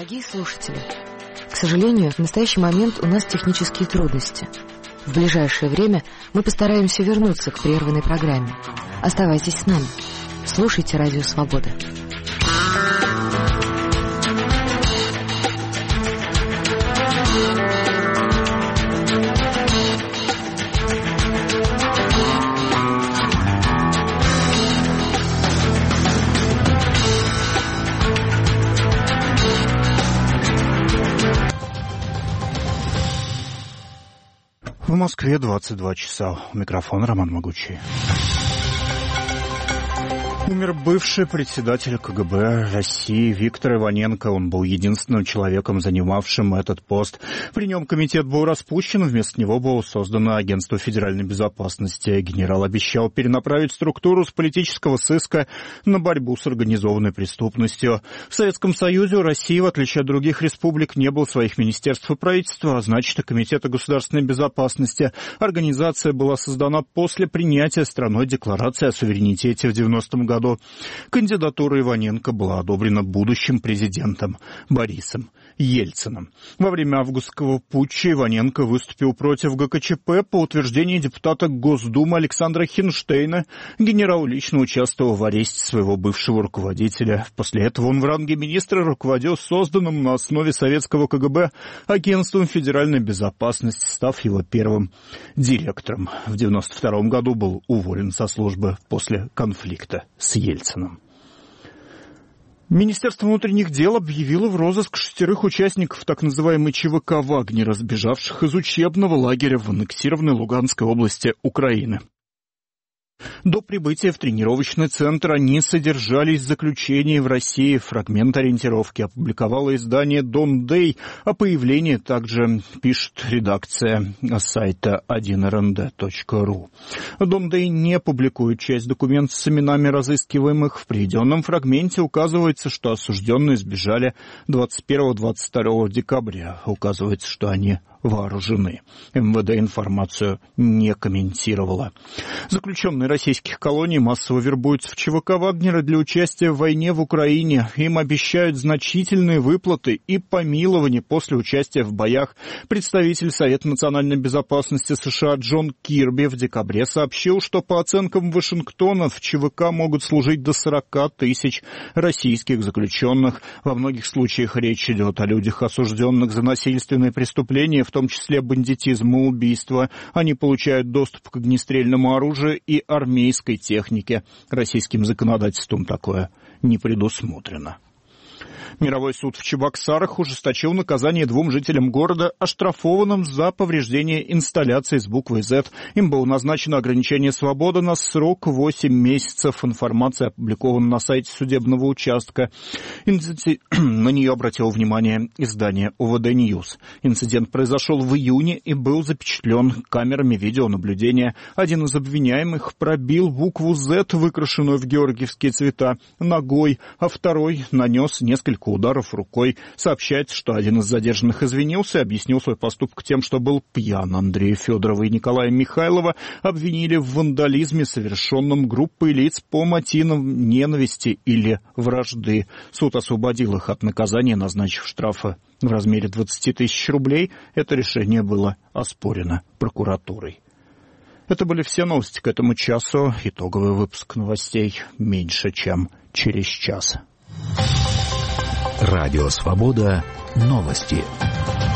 Дорогие слушатели, к сожалению, в настоящий момент у нас технические трудности. В ближайшее время мы постараемся вернуться к прерванной программе. Оставайтесь с нами. Слушайте Радио Свобода. В Москве 22 часа. У микрофона Роман Могучий. Умер бывший председатель КГБ России Виктор Иваненко. Он был единственным человеком, занимавшим этот пост. При нем комитет был распущен, вместо него было создано Агентство федеральной безопасности. Генерал обещал перенаправить структуру с политического сыска на борьбу с организованной преступностью. В Советском Союзе у России, в отличие от других республик, не было своих министерств и правительства, а значит и Комитета государственной безопасности. Организация была создана после принятия страной декларации о суверенитете в 90-м году. Кандидатура Иваненко была одобрена будущим президентом Борисом Ельциным. Во время августского путча Иваненко выступил против ГКЧП. По утверждению депутата Госдумы Александра Хинштейна, генерал лично участвовал в аресте своего бывшего руководителя. После этого он в ранге министра руководил созданным на основе советского КГБ Агентством федеральной безопасности, став его первым директором. В 1992 году был уволен со службы после конфликта с Ельциным. Министерство внутренних дел объявило в розыск 6 участников так называемой ЧВК «Вагнера», сбежавших из учебного лагеря в аннексированной Луганской области Украины. До прибытия в тренировочный центр они содержались в заключении в России. Фрагмент ориентировки опубликовало издание «Дон Дэй». О появлении также пишет редакция сайта 1rnd.ru. «Дон Дэй» не публикует часть документов с именами разыскиваемых. В приведенном фрагменте указывается, что осужденные сбежали 21-22 декабря. Указывается, что они вооружены. МВД информацию не комментировала. Заключенные российских колоний массово вербуются в ЧВК «Вагнера» для участия в войне в Украине. Им обещают значительные выплаты и помилование после участия в боях. Представитель Совета национальной безопасности США Джон Кирби в декабре сообщил, что по оценкам Вашингтона в ЧВК могут служить до 40 тысяч российских заключенных. Во многих случаях речь идет о людях, осужденных за насильственные преступления, в том числе бандитизм и убийство. Они получают доступ к огнестрельному оружию и армейской технике. Российским законодательством такое не предусмотрено. Мировой суд в Чебоксарах ужесточил наказание 2 жителям города, оштрафованным за повреждение инсталляции с буквой «Z». Им было назначено ограничение свободы на срок 8 месяцев. Информация опубликована на сайте судебного участка. На нее обратило внимание издание УВД Ньюс. Инцидент произошел в июне и был запечатлен камерами видеонаблюдения. Один из обвиняемых пробил букву «Z», выкрашенную в георгиевские цвета, ногой, а второй нанес несколько ударов рукой. Сообщается, что один из задержанных извинился и объяснил свой поступок тем, что был пьян. Андрея Федорова и Николая Михайлова обвинили в вандализме, совершенном группой лиц по мотивам ненависти или вражды. Суд освободил их от наказания, назначив штрафы в размере 20 тысяч рублей. Это решение было оспорено прокуратурой. Это были все новости к этому часу. Итоговый выпуск новостей меньше, чем через час. Радио «Свобода». Новости.